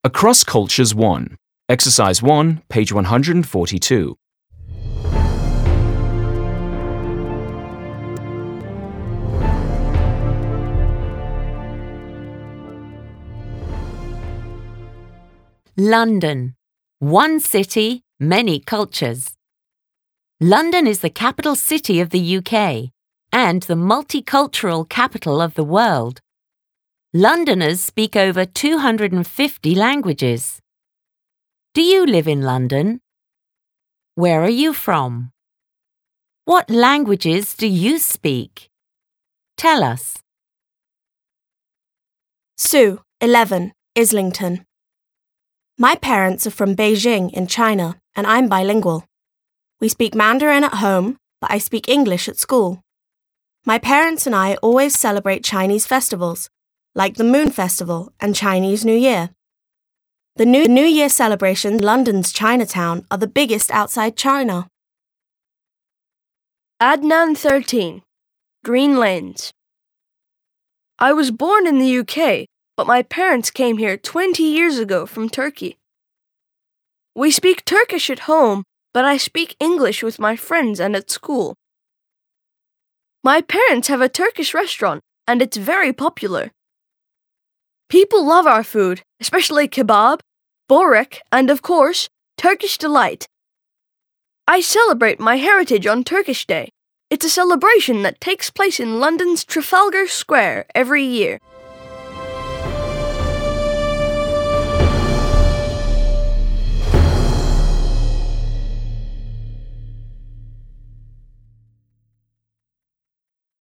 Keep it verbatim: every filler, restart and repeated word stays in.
Across Cultures one. Exercise one, page one hundred forty-two. London. One city, many cultures. London is the capital city of the U K and the multicultural capital of the world. Londoners speak over two hundred fifty languages. Do you live in London? Where are you from? What languages do you speak? Tell us. Sue, eleven, Islington. My parents are from Beijing in China, and I'm bilingual. We speak Mandarin at home, but I speak English at school. My parents and I always celebrate Chinese festivals, like the Moon Festival and Chinese New Year. The New, New Year celebrations in London's Chinatown are the biggest outside China. Adnan, thirteen, Green Lanes. I was born in the U K, but my parents came here twenty years ago from Turkey. We speak Turkish at home, but I speak English with my friends and at school. My parents have a Turkish restaurant, and it's very popular. People love our food, especially kebab, börek, and of course, Turkish delight. I celebrate my heritage on Turkish Day. It's a celebration that takes place in London's Trafalgar Square every year.